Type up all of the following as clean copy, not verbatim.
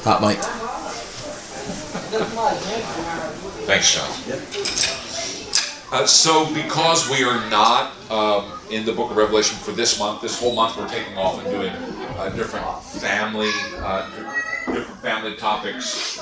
Hot mic. Thanks, John. So because we are not in the book of Revelation for this whole month we're taking off and doing different family topics.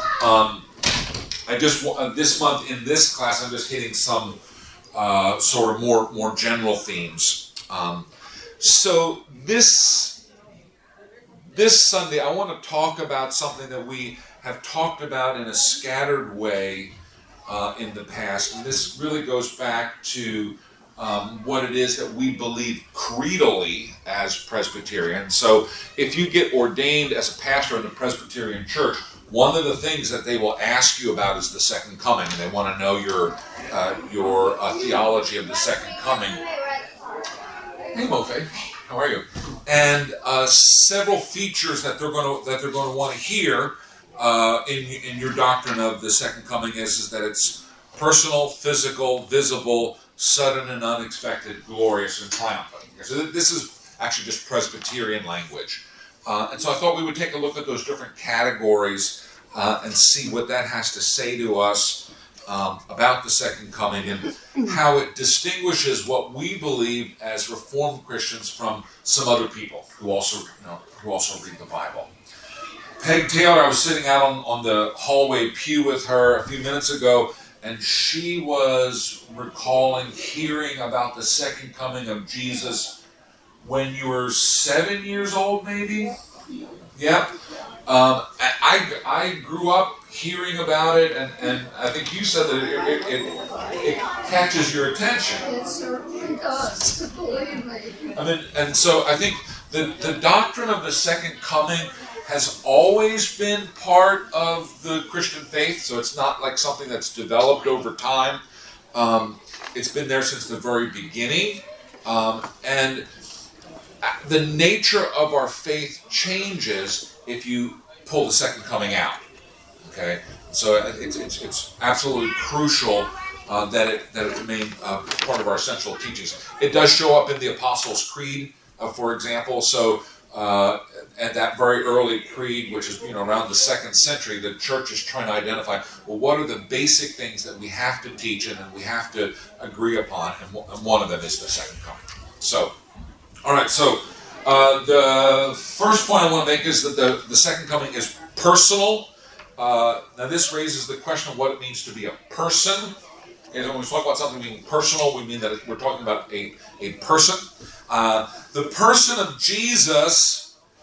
This month in this class I'm just hitting some sort of more general themes. So this Sunday I want to talk about something that we have talked about in a scattered way in the past, and this really goes back to what it is that we believe creedally as Presbyterians. So if you get ordained as a pastor in the Presbyterian Church, one of the things that they will ask you about is the second coming, and they want to know your theology of the second coming. Hey, Mofe, how are you? And several features that they're going to want to hear in your doctrine of the second coming is that it's personal, physical, visible, sudden and unexpected, glorious and triumphant. So this is actually just Presbyterian language. And so I thought we would take a look at those different categories and see what that has to say to us about the second coming and how it distinguishes what we believe as Reformed Christians from some other people who also read the Bible. Peg Taylor, I was sitting out on the hallway pew with her a few minutes ago, and she was recalling hearing about the second coming of Jesus when you were 7 years old, maybe? Yeah. I grew up hearing about it, and I think you said that it catches your attention. It certainly does, believe me. And so I think the doctrine of the second coming has always been part of the Christian faith, so it's not like something that's developed over time. It's been there since the very beginning, and the nature of our faith changes if you pull the second coming out. Okay, so it's absolutely crucial that it remain part of our essential teachings. It does show up in the Apostles' Creed, for example. So at that very early creed, which is around the 2nd century, the church is trying to identify, well, what are the basic things that we have to teach and we have to agree upon, and one of them is the second coming. So, all right, so the first point I want to make is that the second coming is personal. Now this raises the question of what it means to be a person. And when we talk about something being personal, we mean that we're talking about a person. The person of Jesus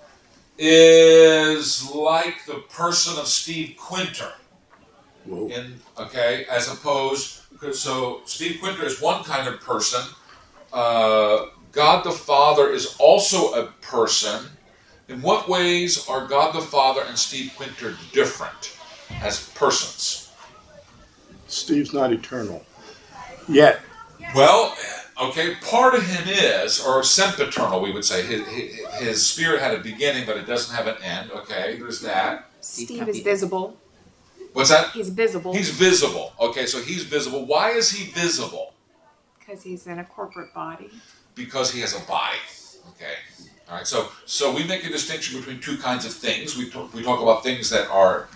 is like the person of Steve Quinter. Whoa. As opposed, so Steve Quinter is one kind of person. God the Father is also a person. In what ways are God the Father and Steve Quinter different as persons? Steve's not eternal yet. Well, part of him is, or sempiternal, we would say. His spirit had a beginning, but it doesn't have an end. Okay, there's that. Steve is visible. What's that? He's visible. He's visible. Okay, so he's visible. Why is he visible? Because he's in a corporate body. Because he has a body. Okay. All right. So we make a distinction between two kinds of things. We talk about things that are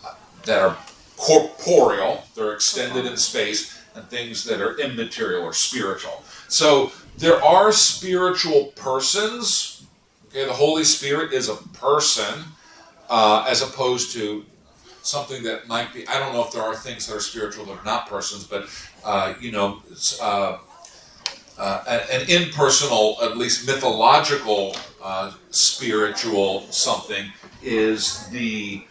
corporeal, they're extended in space, and things that are immaterial or spiritual. So there are spiritual persons. Okay, the Holy Spirit is a person, as opposed to something that might be. I don't know if there are things that are spiritual that are not persons, but an impersonal, at least mythological, spiritual something is the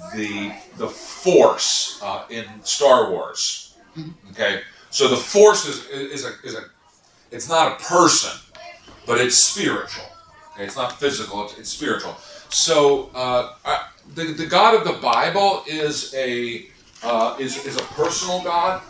Force in Star Wars. Okay, so the Force is it's not a person, but it's spiritual. Okay, it's not physical; it's spiritual. So the God of the Bible is a personal God,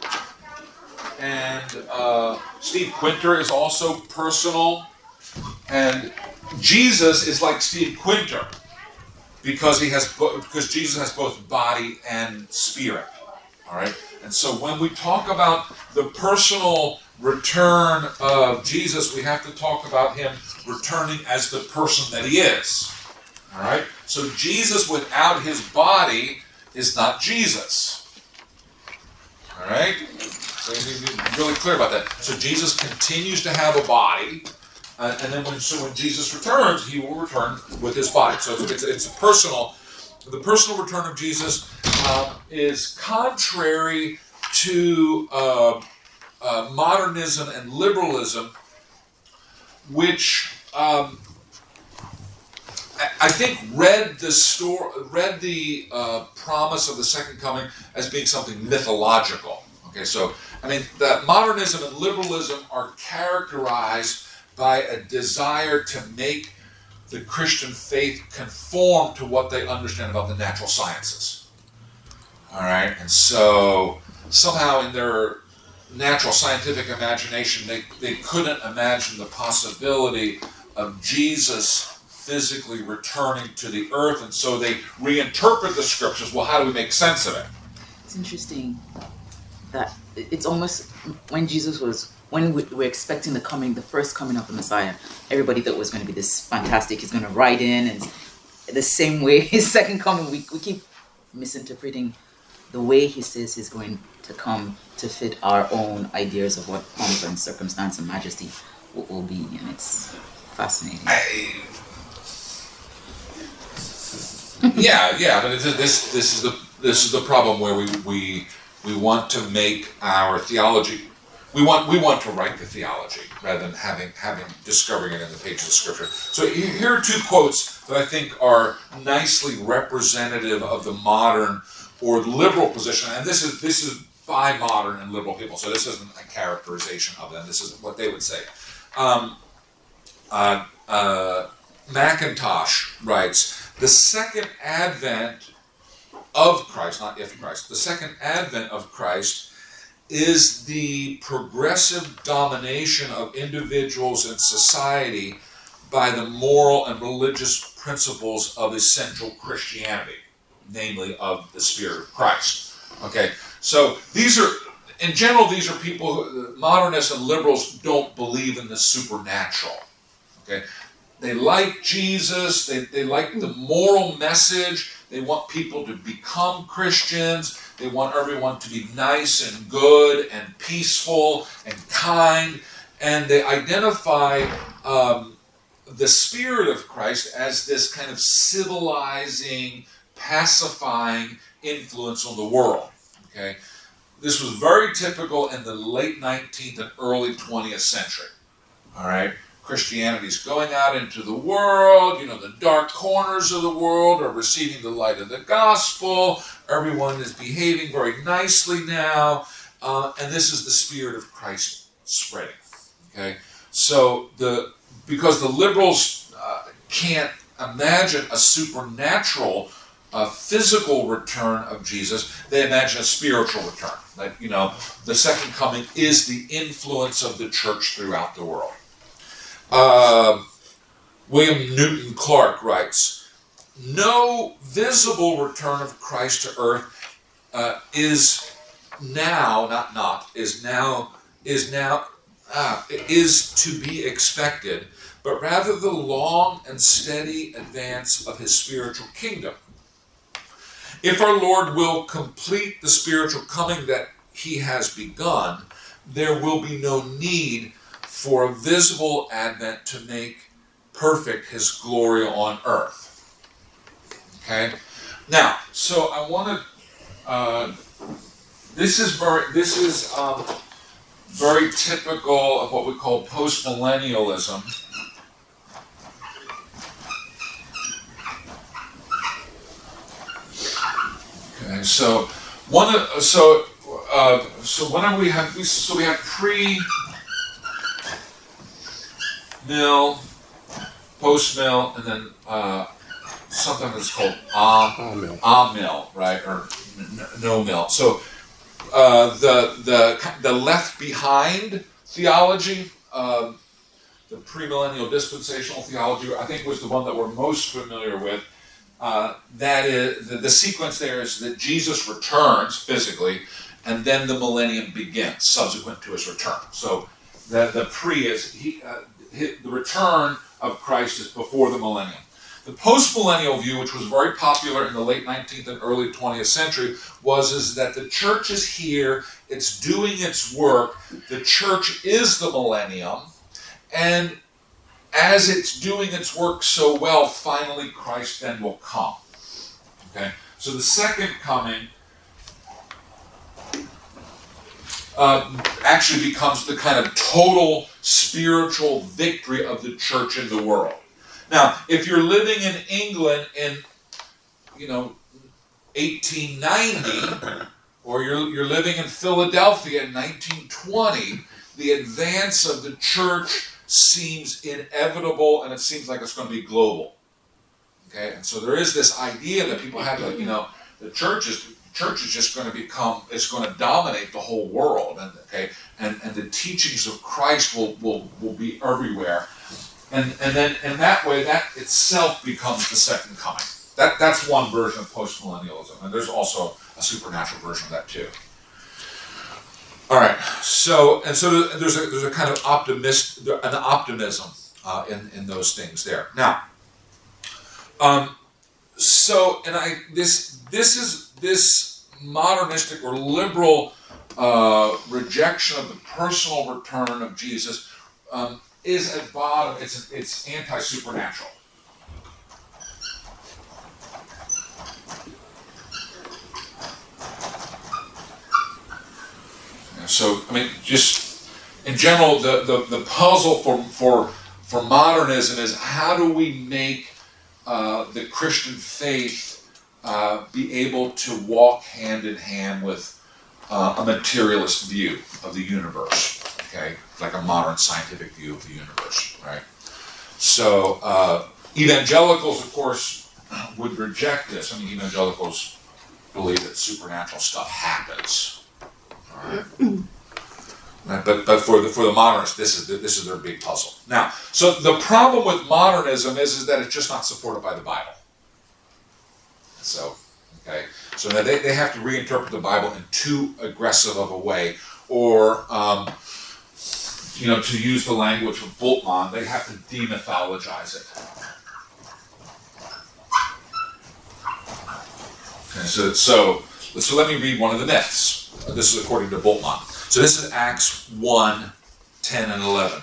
and Steve Quinter is also personal, and Jesus is like Steve Quinter because Jesus has both body and spirit. All right. And so when we talk about the personal return of Jesus, we have to talk about him returning as the person that he is. All right? So Jesus without his body is not Jesus. All right? So you need to be really clear about that. So Jesus continues to have a body, and then when Jesus returns, he will return with his body. So it's a personal. The personal return of Jesus is contrary to modernism and liberalism, which I think read the promise of the second coming as being something mythological. Okay, so I mean, that modernism and liberalism are characterized by a desire to make the Christian faith conform to what they understand about the natural sciences. All right, and so somehow in their natural scientific imagination, they couldn't imagine the possibility of Jesus physically returning to the earth, and so they reinterpret the scriptures. Well, how do we make sense of it? It's interesting that it's almost when Jesus was, when we were expecting the first coming of the Messiah, everybody thought it was going to be this fantastic, he's going to ride in, and the same way his second coming, we keep misinterpreting the way he says he's going to come to fit our own ideas of what pomp and circumstance and majesty will be, and it's fascinating. Yeah, but this is the problem where we want to make our theology. We want to write the theology rather than having discovering it in the pages of Scripture. So here are two quotes that I think are nicely representative of the modern or liberal position, and this is by modern and liberal people. So this isn't a characterization of them. This is what they would say. Mackintosh writes, "The second advent of Christ, not if Christ, the second advent of Christ is the progressive domination of individuals and society by the moral and religious principles of essential Christianity, namely of the Spirit of Christ." Okay, so these are, in general, these are people who, modernists and liberals, don't believe in the supernatural. Okay, they like Jesus, they like the moral message, they want people to become Christians, they want everyone to be nice and good and peaceful and kind, and they identify the Spirit of Christ as this kind of civilizing, pacifying influence on the world. Okay, this was very typical in the late 19th and early 20th century. All right, Christianity's going out into the world. The dark corners of the world are receiving the light of the gospel. Everyone is behaving very nicely now, and this is the Spirit of Christ spreading. Okay, so because the liberals can't imagine a supernatural, physical return of Jesus, they imagine a spiritual return. That the second coming is the influence of the church throughout the world. William Newton Clark writes, "No visible return of Christ to earth is to be expected, but rather the long and steady advance of his spiritual kingdom. If our Lord will complete the spiritual coming that he has begun, there will be no need for a visible advent to make perfect his glory on earth." Okay? Now, so I want to. This is very typical of what we call postmillennialism. Okay, so whenever we have pre-mill, post-mill, and then something that's called a-mill, right, or no-mill. So the left behind theology, the premillennial dispensational theology, I think was the one that we're most familiar with. That is the sequence there is that Jesus returns physically, and then the millennium begins subsequent to his return. So the pre is the return of Christ is before the millennium. The postmillennial view, which was very popular in the late 19th and early 20th century, is that the church is here, it's doing its work, the church is the millennium, and as it's doing its work so well, finally Christ then will come. Okay? So the second coming actually becomes the kind of total spiritual victory of the church in the world. Now, if you're living in England in, 1890, or you're living in Philadelphia in 1920, the advance of the church seems inevitable, and it seems like it's going to be global. Okay, and so there is this idea that people have, like, the church is just going to become, it's going to dominate the whole world, and the teachings of Christ will be everywhere. And then in that way, that itself becomes the second coming. That's one version of postmillennialism, and there's also a supernatural version of that too. All right, so there's a kind of optimism in those things there. Now, this modernistic or liberal rejection of the personal return of Jesus is at bottom, it's anti-supernatural. So, just in general, the puzzle for modernism is, how do we make the Christian faith be able to walk hand in hand with a materialist view of the universe, okay? Like a modern scientific view of the universe, right? So, evangelicals, of course, would reject this. Evangelicals believe that supernatural stuff happens. Right. But for the modernists, this is their big puzzle. Now, so the problem with modernism is that it's just not supported by the Bible. So, so now they have to reinterpret the Bible in too aggressive of a way, or to use the language of Bultmann, they have to demythologize it. Okay, so let me read one of the myths. This is according to Bultmann. So this is Acts 1, 10 and 11.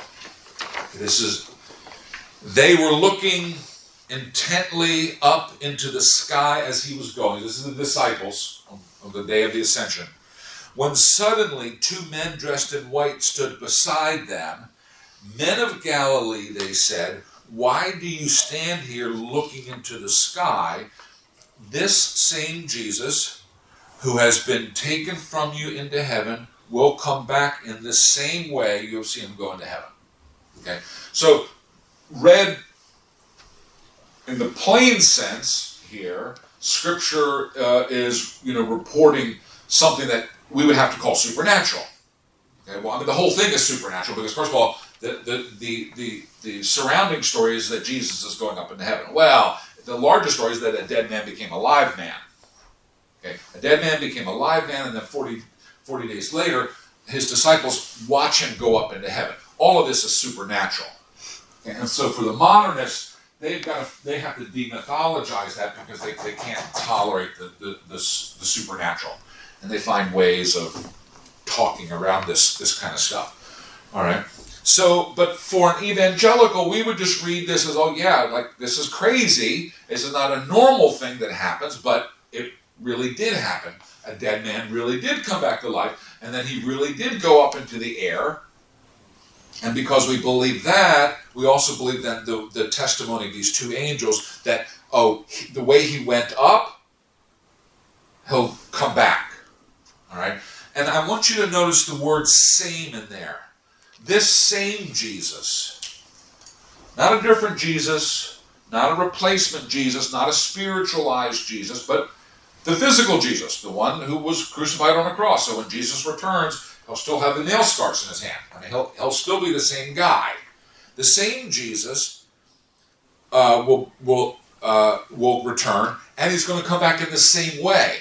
They were looking intently up into the sky as he was going. This is the disciples on the day of the ascension. When suddenly 2 men dressed in white stood beside them. Men of Galilee, they said, why do you stand here looking into the sky? This same Jesus, who has been taken from you into heaven, will come back in the same way you have seen him go into heaven. Okay? So, read in the plain sense here, Scripture is, reporting something that we would have to call supernatural. Okay? Well, the whole thing is supernatural because, first of all, the surrounding story is that Jesus is going up into heaven. Well, the larger story is that a dead man became a live man. Okay? A dead man became a live man, and then 40 days later, his disciples watch him go up into heaven. All of this is supernatural. Okay? And so for the modernists, they have to demythologize that because they can't tolerate the supernatural. And they find ways of talking around this kind of stuff. All right? So, but for an evangelical, we would just read this as, this is crazy. This is not a normal thing that happens, but it really did happen. A dead man really did come back to life, and then he really did go up into the air. And because we believe that, we also believe that the testimony of these 2 angels, that, the way he went up, he'll come back. All right? And I want you to notice the word same in there. This same Jesus, not a different Jesus, not a replacement Jesus, not a spiritualized Jesus, but the physical Jesus, the one who was crucified on a cross. So when Jesus returns, he'll still have the nail scars in his hand. He'll still be the same guy. The same Jesus will return, and he's going to come back in the same way.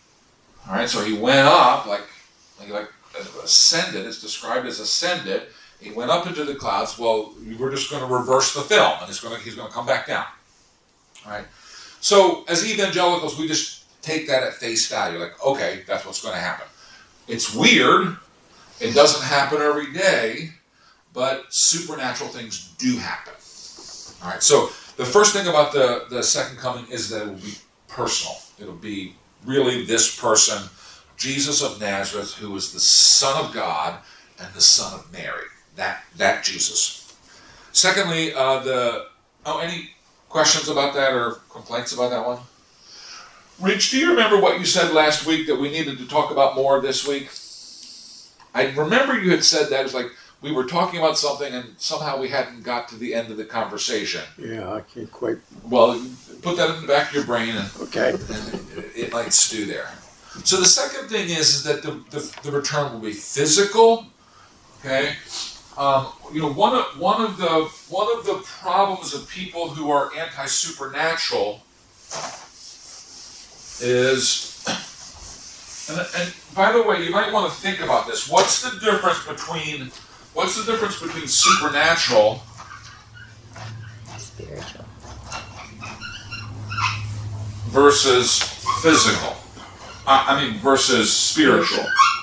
All right, so he went up like ascended. It's described as ascended. He went up into the clouds. Well, we're just going to reverse the film, and he's going to come back down. All right. So as evangelicals, we just take that at face value. Like, okay, that's what's going to happen. It's weird. It doesn't happen every day, but supernatural things do happen. All right. So the first thing about the second coming is that it will be personal. It'll be really this person, Jesus of Nazareth, who is the Son of God and the Son of Mary. That Jesus. Secondly, any questions about that or complaints about that one? Rich, do you remember what you said last week that we needed to talk about more this week? I remember you had said that. It was like we were talking about something and somehow we hadn't got to the end of the conversation. Yeah, I can't quite. Well, put that in the back of your brain and, Okay. and it might stew there. So the second thing is that the return will be physical. Okay. One of the problems of people who are anti-supernatural is, and by the way, you might want to think about this. What's the difference between supernatural Spiritual. versus physical? Versus spiritual.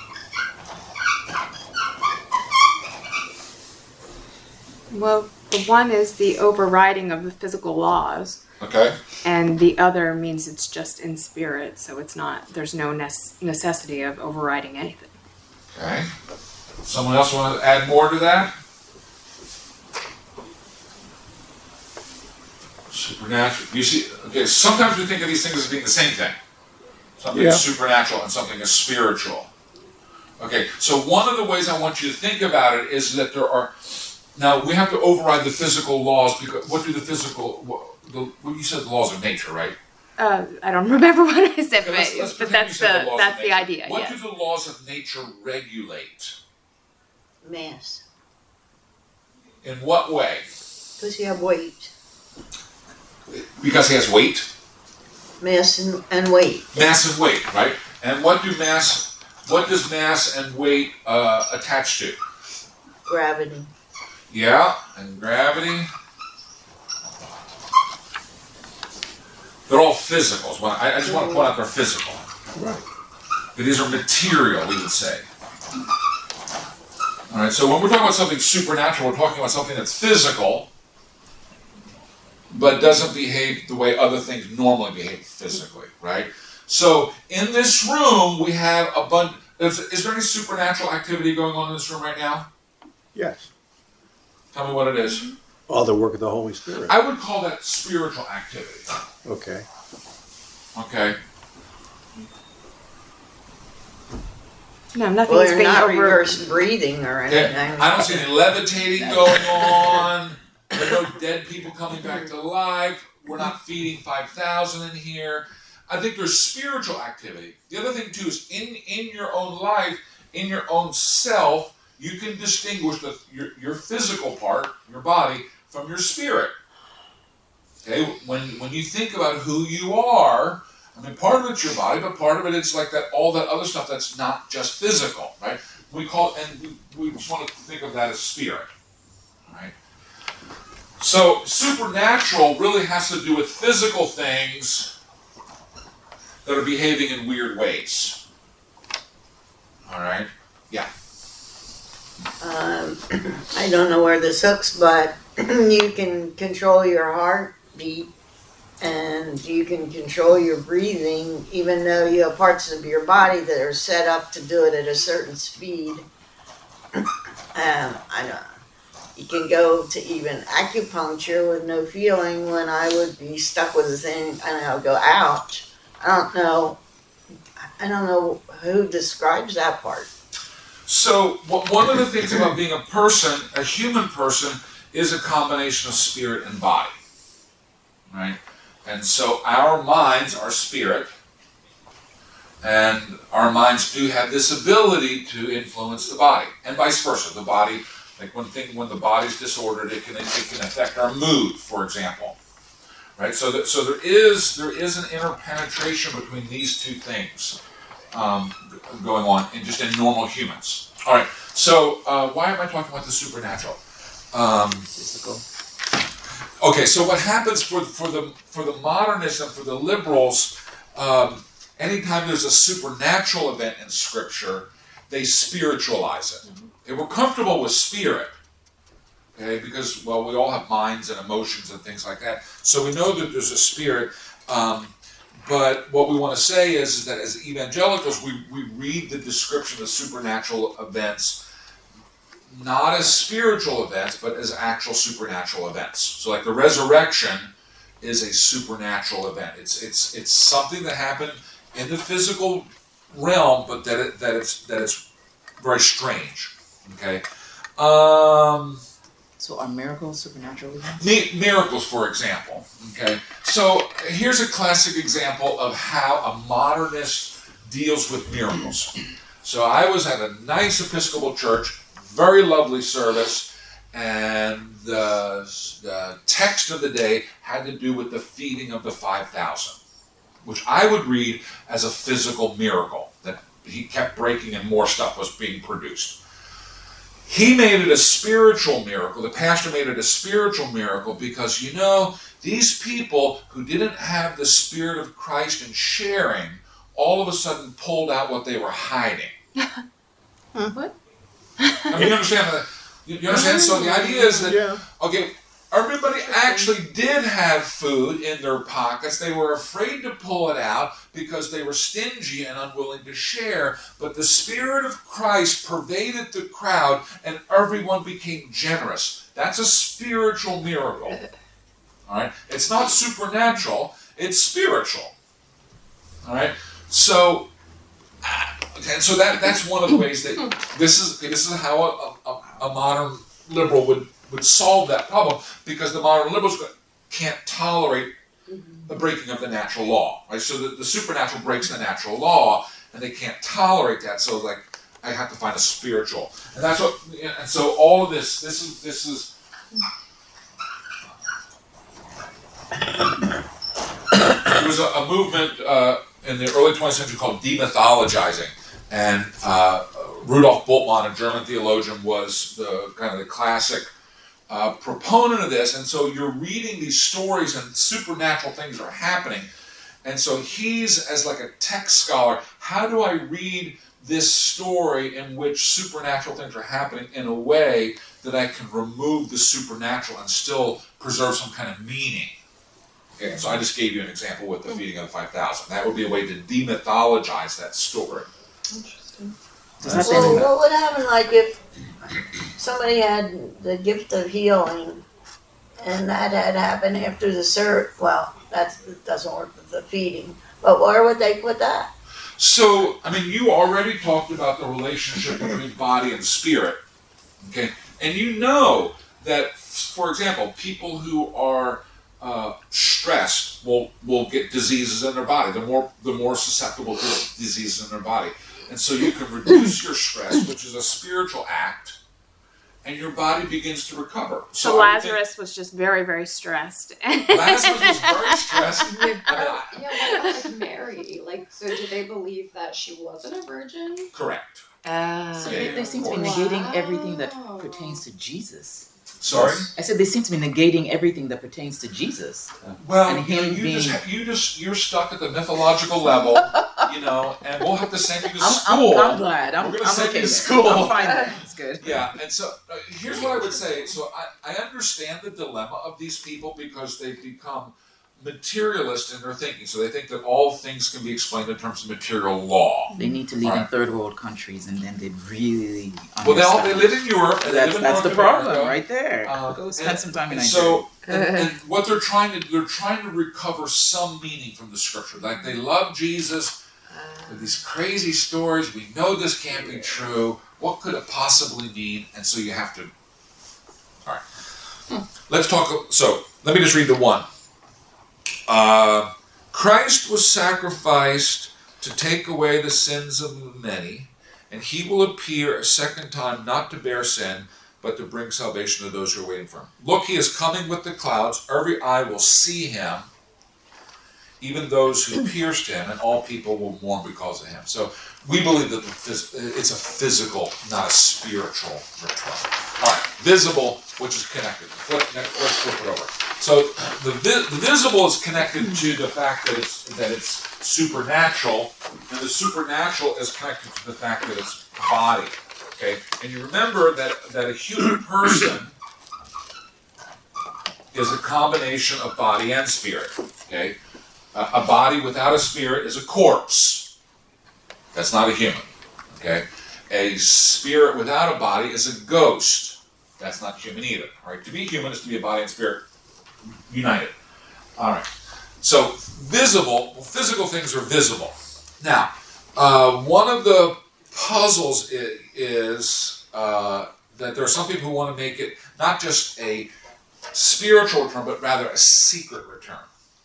Well, the one is the overriding of the physical laws, Okay. and the other means it's just in spirit, so it's not. There's no necessity of overriding anything. Okay. Someone else want to add more to that? Supernatural. You see, okay, sometimes we think of these things as being the same thing. Something is supernatural and something is spiritual. Okay, so one of the ways I want you to think about it is that there are, now we have to override the physical laws, because what do the physical, you said the laws of nature, right? I don't remember what I said, Okay, let's but pretend you said laws of that's the nature. idea. What Yes. do the laws of nature regulate? Mass. In what way? Because you have weight. Because he has weight? Mass and weight. Mass and weight, right? And what does mass and weight attach to? Gravity. Yeah, and gravity. They're all physicals. I just want to point out they're physical. Right. These are material, we would say. All right, so when we're talking about something supernatural, we're talking about something that's physical, but doesn't behave the way other things normally behave physically, right? So in this room, we have a bunch. Is there any supernatural activity going on in this room right now? Yes. Tell me what it is. All the work of the Holy Spirit. I would call that spiritual activity. Okay. Okay. No, Well, nothing's you're being not over. reverse breathing or Okay. anything. I don't see any levitating going on. There are no dead people coming back to life. We're not feeding 5,000 in here. I think there's spiritual activity. The other thing too is in your own life, in your own self, you can distinguish your physical part, your body, from your spirit. Okay, when you think about who you are, I mean, part of it's your body, but part of it is like that, all that other stuff that's not just physical, right? We just want to think of that as spirit, right? So supernatural really has to do with physical things that are behaving in weird ways. All right? Yeah. I don't know where this hooks, but you can control your heartbeat and you can control your breathing, even though you have parts of your body that are set up to do it at a certain speed. I know. You can go to even acupuncture with no feeling when I would be stuck with a thing and I'll go, ouch. I don't know who describes that part. So one of the things about being a person, a human person, is a combination of spirit and body, right? And so our minds are spirit, and our minds do have this ability to influence the body, and vice versa. The body, like when the body's disordered, it can affect our mood, for example, right? So there is an interpenetration between these two things going on in normal humans. All right. So why am I talking about the supernatural? Physical. Okay. So what happens for the modernists and for the liberals? Anytime there's a supernatural event in Scripture, they spiritualize it. Okay, we're comfortable with spirit, okay, because, well, we all have minds and emotions and things like that. So we know that there's a spirit. But what we want to say is that as evangelicals, we read the description of supernatural events not as spiritual events, but as actual supernatural events. So like the resurrection is a supernatural event. It's something that happened in the physical realm, but that it's very strange. Okay. So are miracles supernatural events? Miracles, for example. Okay. So here's a classic example of how a modernist deals with miracles. So I was at a nice Episcopal church, very lovely service, and the text of the day had to do with the feeding of the 5,000, which I would read as a physical miracle, that he kept breaking and more stuff was being produced. He made it a spiritual miracle. The pastor made it a spiritual miracle because, these people who didn't have the Spirit of Christ in sharing, all of a sudden pulled out what they were hiding. What? I mean, you understand that? You understand? So the idea is that, okay, everybody actually did have food in their pockets. They were afraid to pull it out because they were stingy and unwilling to share. But the Spirit of Christ pervaded the crowd and everyone became generous. That's a spiritual miracle. All right? It's not supernatural. It's spiritual. All right? So, okay, so that's one of the ways that this is how a modern liberal would solve that problem, because the modern liberals can't tolerate the breaking of the natural law. Right? So the supernatural breaks the natural law, and they can't tolerate that. So I have to find a spiritual, and that's what. And so all of this is. There was a movement in the early 20th century called demythologizing, and Rudolf Bultmann, a German theologian, was the classic proponent of this. And so you're reading these stories and supernatural things are happening. And so he's, as like a text scholar, how do I read this story in which supernatural things are happening in a way that I can remove the supernatural and still preserve some kind of meaning? Okay, so I just gave you an example with the feeding of the 5,000. That would be a way to demythologize that story. Interesting. Well, what would happen, like, if somebody had the gift of healing and that had happened after the service? Well, that doesn't work with the feeding. But where would they put that? So, I mean, you already talked about the relationship between body and spirit. Okay? And you know that, for example, people who are stressed will get diseases in their body. The more susceptible to diseases in their body. And so you can reduce your stress, which is a spiritual act, and your body begins to recover. So Lazarus was just very, very stressed. Lazarus was very stressed. What about like Mary? So do they believe that she wasn't a virgin? Correct. So they seem to be negating everything that pertains to Jesus. Sorry? I said they seem to be negating everything that pertains to Jesus. Well, And you're stuck at the mythological level, and we'll have to send you to school. I'm glad. We're going to send okay you to then. school. I'm fine then. It's good. Yeah, and so here's what I would say. So I understand the dilemma of these people because they've become materialist in their thinking. So they think that all things can be explained in terms of material law. They need to live in third world countries, and then they really understand. Well, they live in Europe. And That's North the America. problem right there. Go spend some time in Nigeria. And what they're trying to recover some meaning from the scripture. Like they love Jesus. With these crazy stories, we know this can't be true. What could it possibly mean? And so you have to. All right. Let's talk. So let me just read the one. Christ was sacrificed to take away the sins of the many, and he will appear a second time not to bear sin, but to bring salvation to those who are waiting for him. Look, he is coming with the clouds. Every eye will see him, even those who pierced him, and all people will mourn because of him. So we believe that it's a physical, not a spiritual return. All right, visible, which is connected. Let's flip it over. So the visible is connected to the fact that it's supernatural, and the supernatural is connected to the fact that it's body. Okay, and you remember that a human person is a combination of body and spirit. Okay, a body without a spirit is a corpse. That's not a human. Okay, a spirit without a body is a ghost. That's not human either. All right, to be human is to be a body and spirit united. All right. So visible, physical things are visible. Now, one of the puzzles is that there are some people who want to make it not just a spiritual return, but rather a secret return.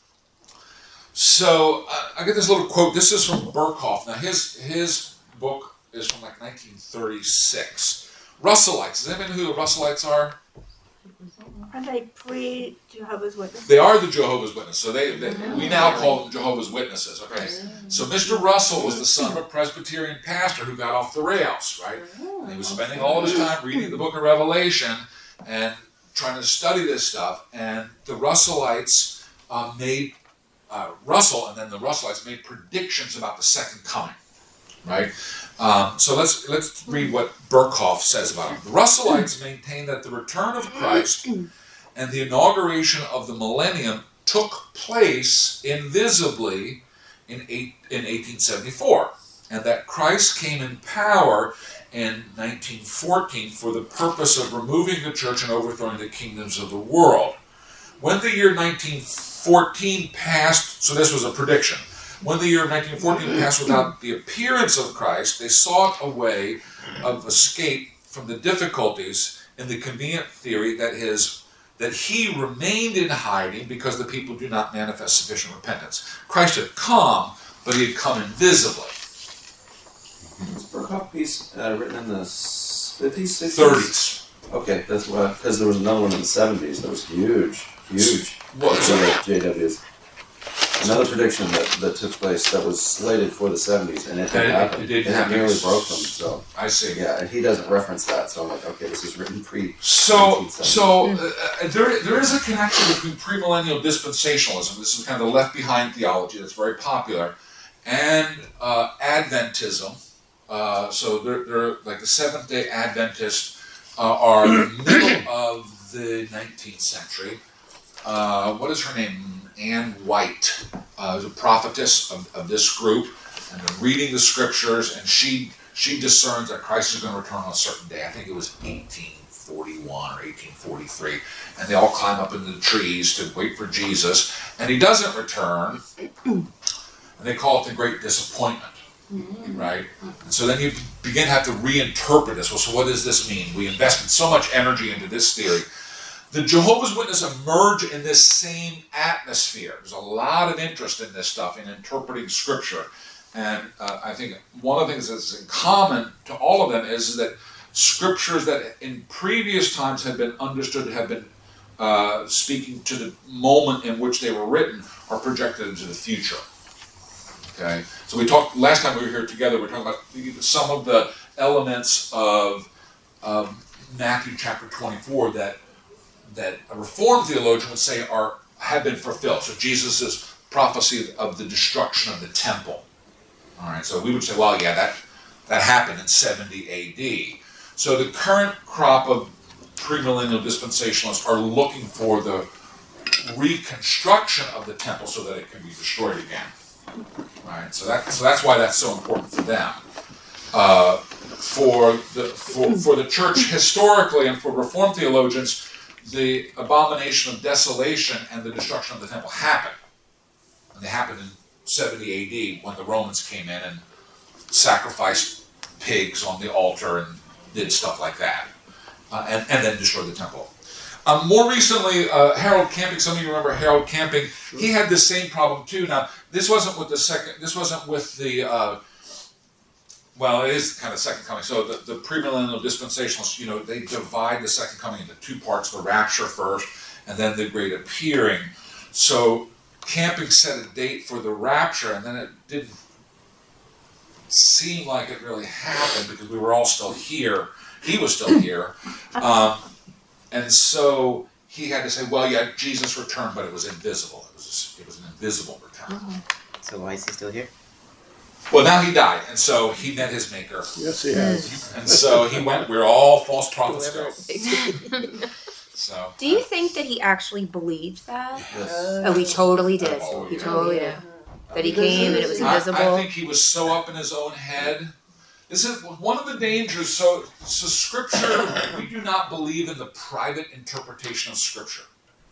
So I get this little quote. This is from Berkhoff. Now his book is from like 1936. Russellites. Does anybody know who the Russellites are? Are they pre-Jehovah's Witnesses? They are the Jehovah's Witnesses. So we now call them Jehovah's Witnesses. Okay. So Mr. Russell was the son of a Presbyterian pastor who got off the rails, right? And he was spending all of his time reading the book of Revelation and trying to study this stuff. And the Russellites made Russell, and then the Russellites made predictions about the second coming, right? So let's read what Berkhoff says about it. The Russellites maintain that the return of Christ and the inauguration of the millennium took place invisibly in 1874, and that Christ came in power in 1914 for the purpose of removing the church and overthrowing the kingdoms of the world. When the year 1914 passed, so this was a prediction, when the year 1914 passed without the appearance of Christ, they sought a way of escape from the difficulties in the convenient theory that he remained in hiding because the people do not manifest sufficient repentance. Christ had come, but he had come invisibly. Was Berkhoff piece written in the 50s, 60s? 30s. Okay, that's why, because there was another one in the 70s that was huge. What? JW's. Another prediction that took place that was slated for the 70s, and it didn't happen. It happen. nearly broke them, so. I see. Yeah, and he doesn't reference that, so I'm like, okay, this is written pre. So there is a connection between premillennial dispensationalism, this is kind of the left behind theology that's very popular, and Adventism. So they're like the Seventh-day Adventists are the middle of the 19th century. What is her name? Anne White is a prophetess of this group, and been reading the scriptures, and she discerns that Christ is going to return on a certain day. I think it was 1841 or 1843, and they all climb up into the trees to wait for Jesus, and he doesn't return, and they call it the Great Disappointment, right? And so then you begin to have to reinterpret this. Well, so what does this mean? We invested so much energy into this theory. The Jehovah's Witnesses emerge in this same atmosphere. There's a lot of interest in this stuff, in interpreting Scripture. And I think one of the things that's in common to all of them is that Scriptures that in previous times had been understood, have been speaking to the moment in which they were written, are projected into the future. Okay? So we talked, last time we were here together, we were talking about some of the elements of Matthew chapter 24 that a Reformed theologian would say have been fulfilled. So Jesus' prophecy of the destruction of the temple. All right, so we would say, well, yeah, that happened in 70 A.D. So the current crop of premillennial dispensationalists are looking for the reconstruction of the temple so that it can be destroyed again. All right, so that's why that's so important for them. For the church historically, and for Reformed theologians, the abomination of desolation and the destruction of the temple happened. And they happened in 70 A.D. when the Romans came in and sacrificed pigs on the altar and did stuff like that. And then destroyed the temple. More recently, Harold Camping, some of you remember Harold Camping, he had the same problem too. Now, this wasn't with the well, it is kind of second coming. So the premillennial dispensationalists, they divide the second coming into two parts, the rapture first, and then the great appearing. So camping set a date for the rapture, and then it didn't seem like it really happened because we were all still here. He was still here. And so he had to say, well, yeah, Jesus returned, but it was invisible. It was an invisible return. So why is he still here? Well, now he died, and so he met his maker. Yes, he has. And so he went where all false prophets go. So, Do you think that he actually believed that? Yes. Oh, he totally did. Oh, He yeah. totally did. That he came and it was invisible. I think he was so up in his own head. This is one of the dangers. So Scripture, we do not believe in the private interpretation of Scripture.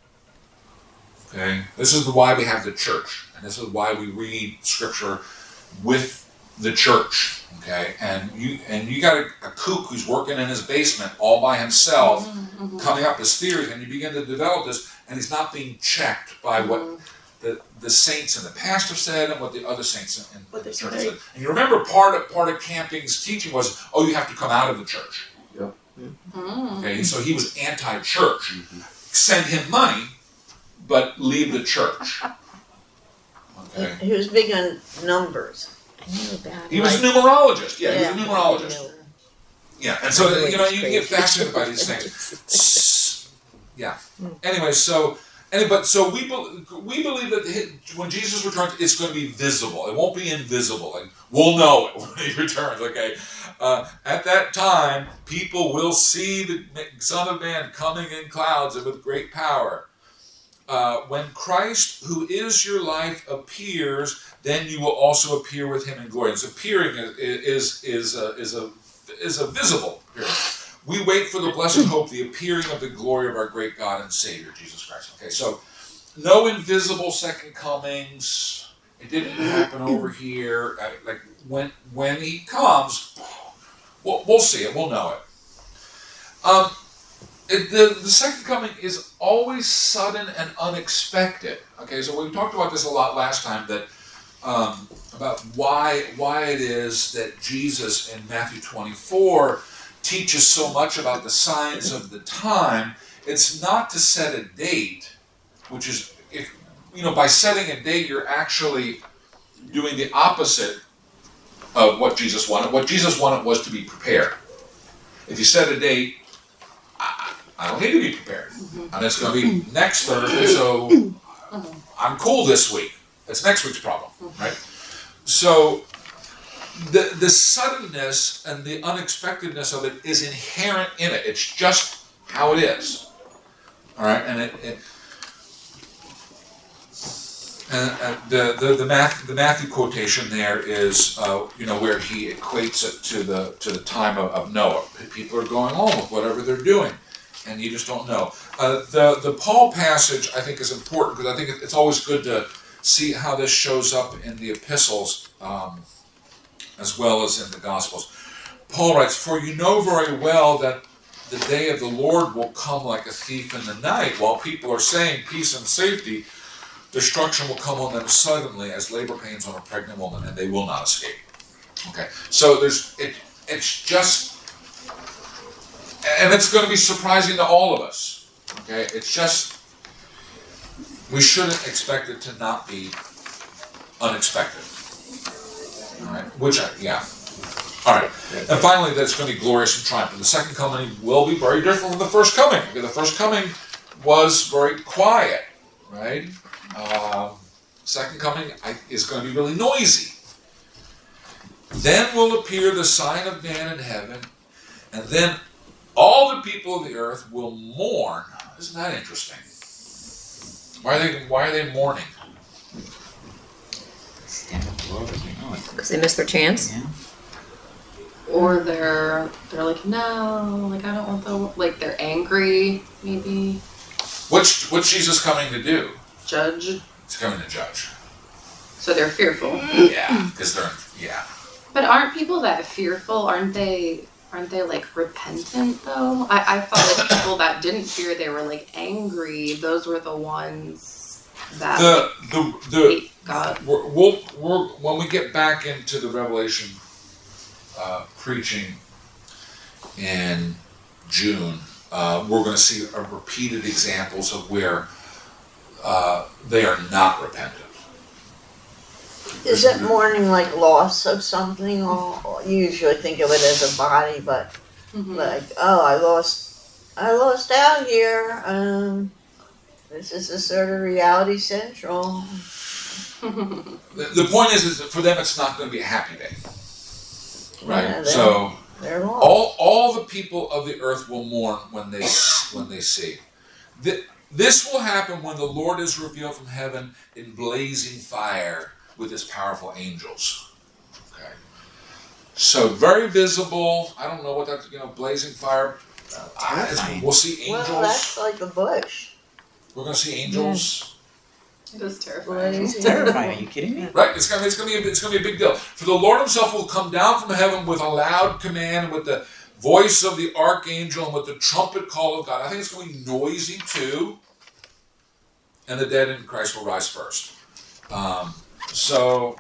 Okay? This is why we have the church. And this is why we read Scripture with the church. Okay? And you got a kook who's working in his basement all by himself, coming up with theories, and you begin to develop this, and he's not being checked by what the saints and the pastor said and what the other saints in the church said. And you remember part of Camping's teaching was, you have to come out of the church. Yep. Okay, so he was anti-church. Send him money, but leave the church. Okay. He was big on numbers. I knew that. He was a numerologist. Yeah, he was a Yeah. numerologist. Yeah, and so you can get fascinated by these things. Yeah. Anyway, so we believe that when Jesus returns, it's going to be visible. It won't be invisible. And we'll know it when he returns. Okay. At that time, people will see the Son of Man coming in clouds and with great power. When Christ, who is your life, appears, then you will also appear with him in glory. It's appearing is a visible appearing. We wait for the blessed hope, the appearing of the glory of our great God and Savior, Jesus Christ. Okay, so no invisible second comings. It didn't happen over here. Like when he comes, we'll see it. We'll know it. The second coming is always sudden and unexpected. Okay, so we talked about this a lot last time, that about why it is that Jesus in Matthew 24 teaches so much about the signs of the time. It's not to set a date, which is, by setting a date, you're actually doing the opposite of what Jesus wanted. What Jesus wanted was to be prepared. If you set a date, I don't need to be prepared. And it's going to be next Thursday, so I'm cool this week. That's next week's problem, right? So the suddenness and the unexpectedness of it is inherent in it. It's just how it is. All right, and the Matthew quotation there is where he equates it to the time of Noah. People are going on with whatever they're doing, and you just don't know. The Paul passage I think is important because I think it's always good to see how this shows up in the epistles as well as in the Gospels. Paul writes, "For you know very well that the day of the Lord will come like a thief in the night. While people are saying peace and safety, destruction will come on them suddenly as labor pains on a pregnant woman, and they will not escape." Okay, so it's just, and it's going to be surprising to all of us. Okay, it's just, we shouldn't expect it to not be unexpected. All right, all right. And finally, that it's going to be glorious and triumphant. The second coming will be very different from the first coming. Okay, the first coming was very quiet, right? Second coming is going to be really noisy. Then will appear the sign of man in heaven, and then all the people of the earth will mourn. Isn't that interesting? Why are they mourning? Because they missed their chance. Yeah. Or they're like, no, like I don't want the, like they're angry, maybe. What's Jesus coming to do? Judge. He's coming to judge. So they're fearful. Yeah, because But aren't people that fearful, aren't they like repentant though? I thought that people that didn't fear, they were like angry. Those were the ones that hate God. We'll when we get back into the Revelation preaching in June, we're going to see repeated examples of where they are not repentant. Is it mourning like loss of something? Or you usually think of it as a body, but like, oh, I lost out here. This is a sort of Reality Central. The point is that for them it's not going to be a happy day, right? Yeah, so they're lost. all the people of the earth will mourn when they see. This will happen when the Lord is revealed from heaven in blazing fire with his powerful angels. Okay, so very visible. I don't know what that blazing fire. We'll see angels. Well, that's like a bush. We're going to see angels. It is terrifying. It's terrifying. Are you kidding me? Right, it's gonna be a big deal. For the Lord himself will come down from heaven with a loud command, with the voice of the archangel, and with the trumpet call of God. I think it's going to be noisy too. And the dead in Christ will rise first. So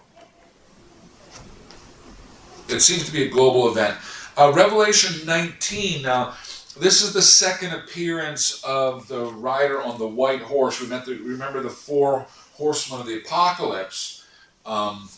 it seems to be a global event. Revelation 19. Now, this is the second appearance of the rider on the white horse. Remember the four horsemen of the apocalypse. And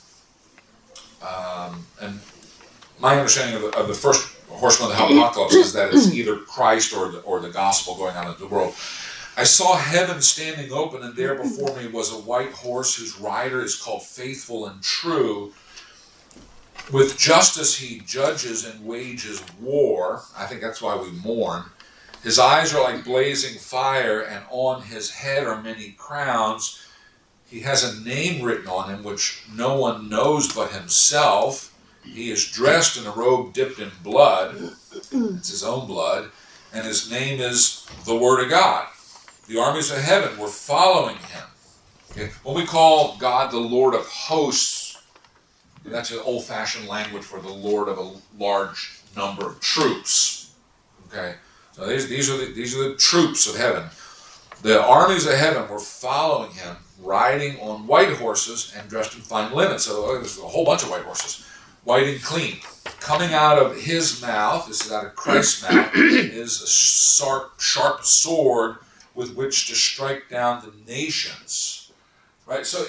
my understanding of the first horseman of the apocalypse is that it's either Christ or the gospel going on in the world. I saw heaven standing open, and there before me was a white horse whose rider is called Faithful and True. With justice he judges and wages war. I think that's why we mourn. His eyes are like blazing fire, and on his head are many crowns. He has a name written on him which no one knows but himself. He is dressed in a robe dipped in blood. It's his own blood. And his name is the Word of God. The armies of heaven were following him. Okay? When we call God the Lord of hosts, that's an old-fashioned language for the Lord of a large number of troops. Okay, so these are the troops of heaven. The armies of heaven were following him, riding on white horses and dressed in fine linen. So there's a whole bunch of white horses, white and clean. Coming out of his mouth, this is out of Christ's mouth, is a sharp sword with which to strike down the nations. Right. So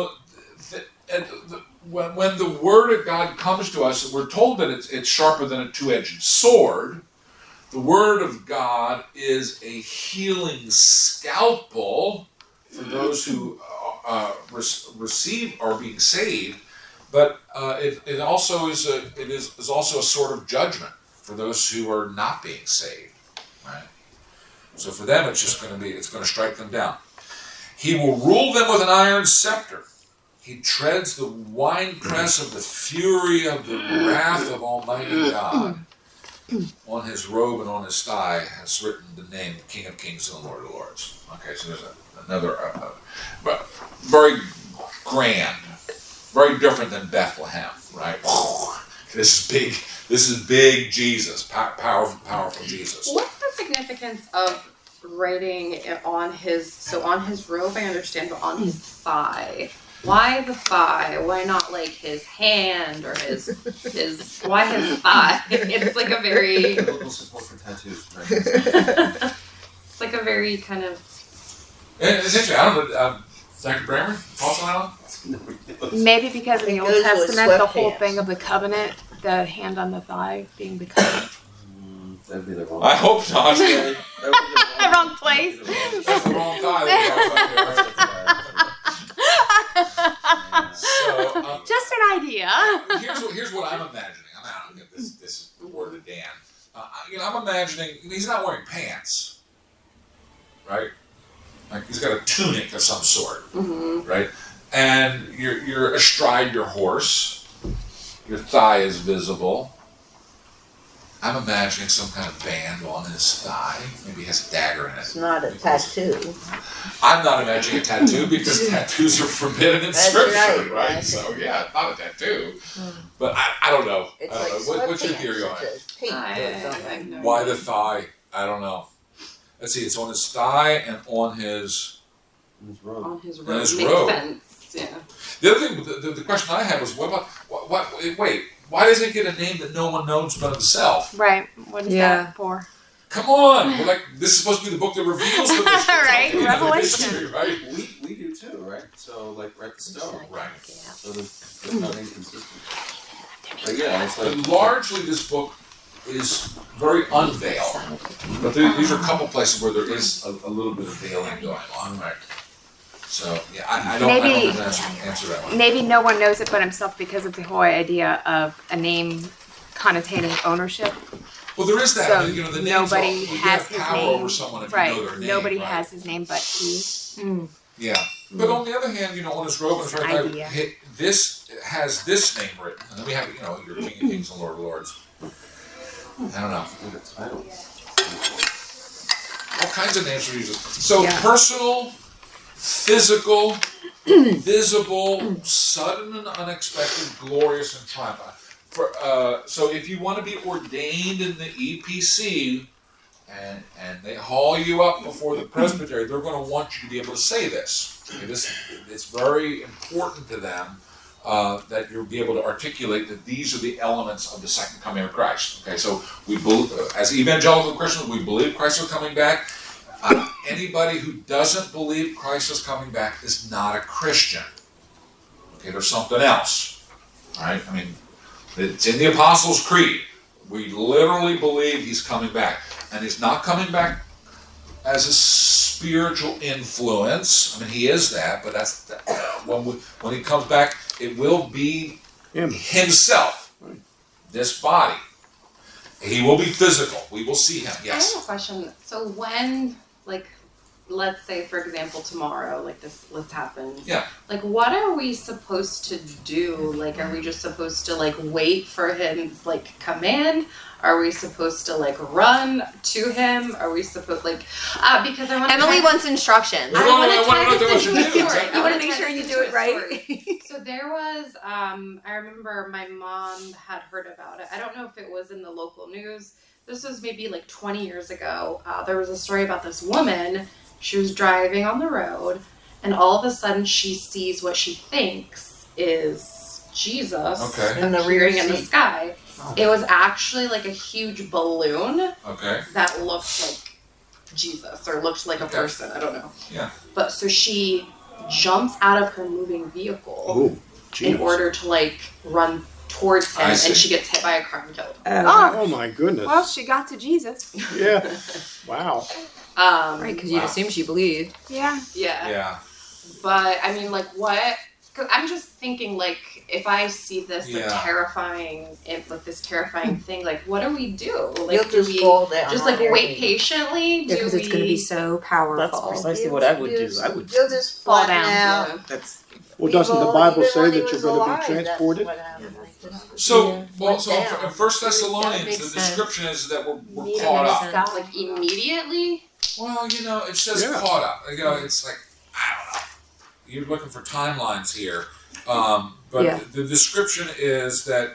when the Word of God comes to us, we're told that it's sharper than a two-edged sword. The Word of God is a healing scalpel for those who receive or being saved, but it also is also a sort of judgment for those who are not being saved. Right. So for them, it's going to strike them down. He will rule them with an iron scepter. He treads the winepress of the fury of the wrath of Almighty God. On his robe and on his thigh has written the name, the King of Kings and the Lord of Lords. Okay, so there's another, very grand, very different than Bethlehem, right? This is big Jesus, powerful Jesus. What's the significance of writing it on his robe, I understand, but on his thigh? Why the thigh? Why not like his hand or his why his thigh? It's like a very Local support for tattoos. Right? it's like a very kind of It's interesting. I don't know, Dr. Bramer, thoughts on that one? Maybe because in the It Old goes with Testament, the whole sweatpants. thing of the covenant, the hand on the thigh being the covenant. That'd be the wrong. I hope not. Wrong place. That's the wrong guy. So, Just an idea. here's what I'm imagining. I don't get this word to Dan. I'm imagining he's not wearing pants, right? Like he's got a tunic of some sort, right? And you're astride your horse. Your thigh is visible. I'm imagining some kind of band on his thigh. Maybe he has a dagger in it. It's not a tattoo. I'm not imagining a tattoo because tattoos are forbidden in That's Scripture, right. right? So yeah, not a tattoo. But I don't know. It's I don't like know. What's your sweatpants. theory on it? It's pink or something. Why the thigh? I don't know. Let's see. It's on his thigh and on his. His robe. on his robe. On his Makes robe. sense. Yeah. The other thing, the question I had was, what about? Wait. Why does it get a name that no one knows but himself? Right. What is Yeah. that for? Come on. We're like, this is supposed to be the book that reveals the mystery. Right. You know? Revelation. history, right? We do too, right? So like write the stone. Right. So there's not inconsistent. But yeah, it's like And largely, this book is very unveiled, but these are a couple places where there is a little bit of veiling going on, right? So yeah, I don't Maybe- know the answer to that one. Maybe no one knows it but himself because of the whole idea of a name connotating ownership. Well, there is that. So you know, the names nobody you has have his power name. over someone if Right. you know their name. Nobody right? has his name but he. Yeah, but on the other hand, you know, on his robe and his right thigh, Idea. this has this name written, and then we have, you know, your King of Kings and Lord of Lords. I don't know. the title. All kinds of names are used. So Yeah. personal, physical, visible, sudden and unexpected, glorious and triumphant. So if you want to be ordained in the EPC and they haul you up before the presbytery, they're going to want you to be able to say this. Okay, it's very important to them that you'll be able to articulate that these are the elements of the second coming of Christ. Okay, so we believe, as evangelical Christians, we believe Christ is coming back. Anybody who doesn't believe Christ is coming back is not a Christian. Okay, there's something else. All right, I mean, it's in the Apostles' Creed. We literally believe he's coming back, and he's not coming back as a spiritual influence. I mean, he is that, but that's when he comes back, it will be himself, this body. He will be physical. We will see him. I Yes. have a question. So when, like, let's say, for example, tomorrow, like this happens. Yeah. Like, what are we supposed to do? Like, are we just supposed to, like, wait for him to, like, come in? Are we supposed to, like, run to him? Are we supposed, like, because I want Emily wants instructions. I wanna know what you do. You wanna make sure you do it right. So there was, I remember my mom had heard about it. I don't know if it was in the local news. This was maybe like 20 years ago. There was a story about this woman. She was driving on the road, and all of a sudden she sees what she thinks is Jesus Okay. In the rear appearing in the seat. sky. It was actually like a huge balloon Okay. that looked like Jesus or looked like a Okay. person. I don't know. Yeah. But so she jumps out of her moving vehicle Oh, in geez. order to like run towards him, I and see. she gets hit by a car and killed. Oh my goodness. Well, she got to Jesus. Yeah. Wow. Right, because you'd Wow. assume she believed. Yeah. Yeah. Yeah. But I mean, like, what? Cause I'm just thinking, like, if I see this like, Yeah. terrifying, like this terrifying thing, like, what do we do? Like, You'll do just we fall down. just on like your wait knee. patiently? Yeah, because it's going to be so powerful. That's precisely what I would do. I would You'll just fall flatten down. out. that's Well, doesn't the People, Bible even say when that he you're was going to alive, be that's transported? what happened. So, well, so Went down. in 1 Thessalonians, That makes the sense. description is that we're Neither caught makes up. sense. Like immediately. Well, you know, it says Yeah. caught up. You know, it's like, I don't know. You're looking for timelines here. But Yeah. the description is that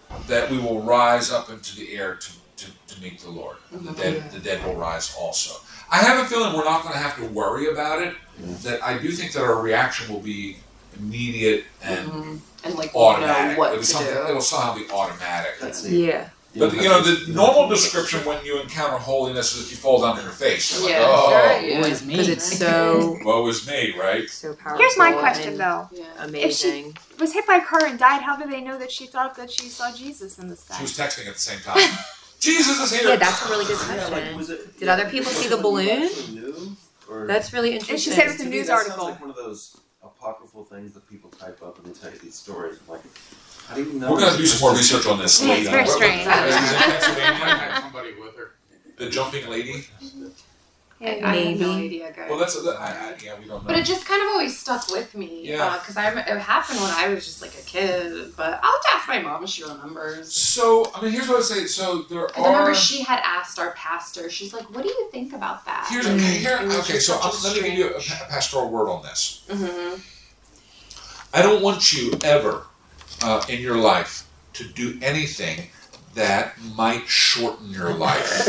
we will rise up into the air to meet the Lord. The dead will rise also. I have a feeling we're not going to have to worry about it. That I do think that our reaction will be immediate and And like automatic. know what It'll, to do. it'll somehow be automatic. That's neat. Yeah. But you know, the normal description when you encounter holiness is that you fall down on your face. You're like, Yeah, oh, right. woe is me. Because it's so, woe is me, right? so powerful. Here's my question and though. Yeah. Amazing. Was hit by a car and died. How do they know that she thought that she saw Jesus in the She sky? was texting at the same time. Jesus is here. Yeah, that's a really good Yeah, like, question. was it, Did other people see the balloon? actually new? Or, That's really And interesting. she said it was to a me, news that article. sounds like one of those apocryphal things that people type up and they tell you these stories. Like, how do you know? We're going to do some more research on this Yeah, later. it's very strange. Is it in Pennsylvania? had somebody with her. The jumping lady? I have no Maybe. idea, guys. Well, yeah, we don't know. But it just kind of always stuck with me. Yeah. Because it happened when I was just like a kid. But I'll have to ask my mom if she remembers. So, I mean, here's what I say. So there Because I remember are. she had asked our pastor, she's like, what do you think about that? Here's Like, here. it was Okay, just so such a let me give you a strange- pastoral word on this. Mhm. I don't want you ever in your life to do anything that might shorten your life.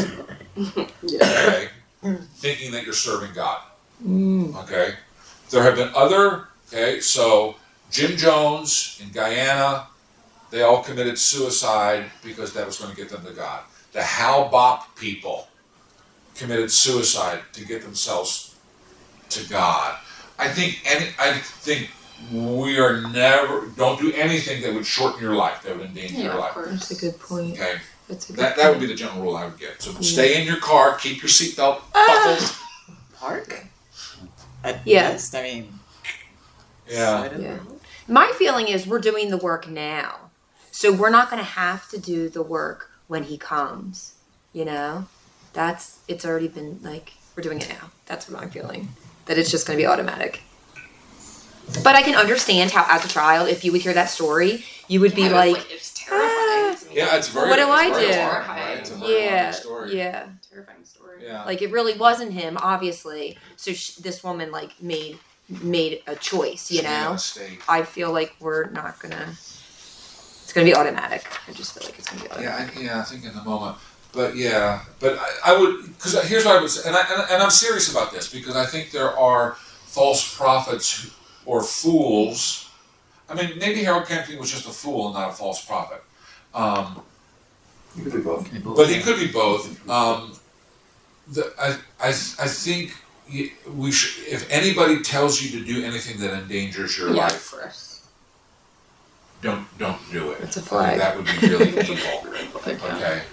Okay? Thinking that you're serving God. Okay? There have been other, okay, so Jim Jones in Guyana, they all committed suicide because that was going to get them to God. The Hal Bopp people committed suicide to get themselves to God. I think we are never, don't do anything that would shorten your life, that would endanger your life. That's a good point. Okay? That's a good That would be the general rule I would give. So stay in your car, keep your seatbelt buckled. Park? Yes. I mean, Yeah. Yeah. My feeling is we're doing the work now. So we're not going to have to do the work when he comes. You know? It's already been like, we're doing it now. That's what I'm feeling. That it's just going to be automatic. But I can understand how, as a child, if you would hear that story, you would be like, it's terrifying to me. Yeah, it's very. What do I it's very do? alarming, right? It's a very alarming story. yeah. Terrifying story. Yeah. Like it really wasn't him, obviously. So this woman like made a choice, you She made a know. mistake. I feel like we're not gonna. It's gonna be automatic. I just feel like it's gonna be automatic. I think in the moment. But I would, because here's what I would say, and I'm serious about this, because I think there are false prophets or fools. I mean, maybe Harold Camping was just a fool and not a false prophet. You could be both. But he could be both. I think we should. If anybody tells you to do anything that endangers your Yeah, life, of course. don't do it. It's a flag. That would be really evil. Okay. Okay.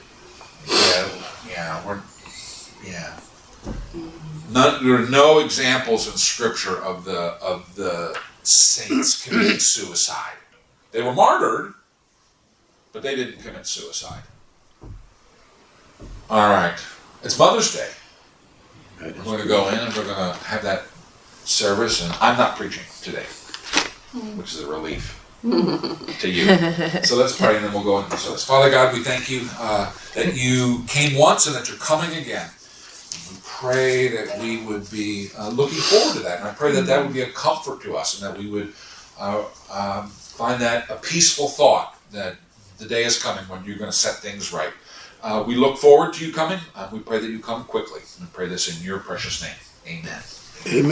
Yeah. There are no examples in Scripture of the saints committing suicide. They were martyred, but they didn't commit suicide. All right. It's Mother's Day. We're going to go in and we're going to have that service, and I'm not preaching today, which is a relief to you. So let's pray, and then we'll go into the service. Father God, we thank you that you came once and that you're coming again. We pray that we would be looking forward to that, and I pray that that would be a comfort to us, and that we would find that a peaceful thought that the day is coming when you're going to set things right. We look forward to you coming. We pray that you come quickly. We pray this in your precious name. Amen. Amen.